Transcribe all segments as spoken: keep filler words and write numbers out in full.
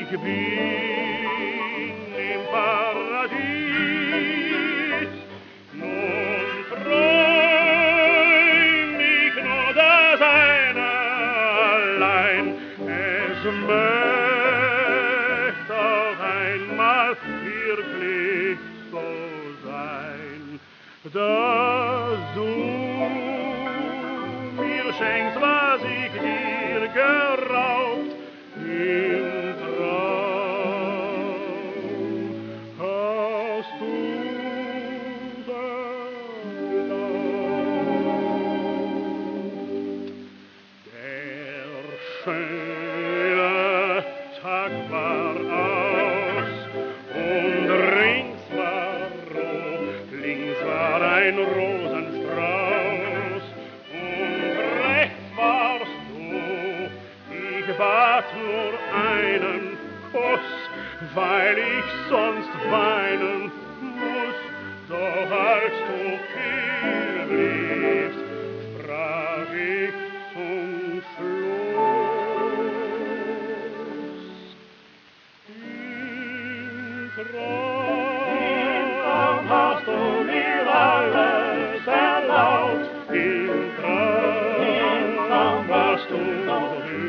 ich bin im Paradies. Nun träum ich nur das eine allein, es möchte auch einmal wirklich so sein, dass du mir schenkst, was ich dir geraubt im Traum. Hast du erlaubt? Der schöne Tag war aus und rings war rot, links war ein Rosenstrauß und rechts warst du. Ich bat nur einen Kuss, weil ich sonst weinen muss. Doch als du viel bliebst, sprach ich zum Schluss. Im Traum hast du mir alles erlaubt, im Traum warst du noch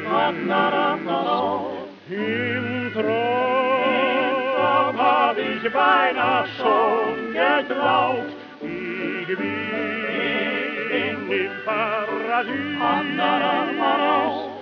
im Traum hab ich beinahe schon geglaubt, ich bin im Paradies.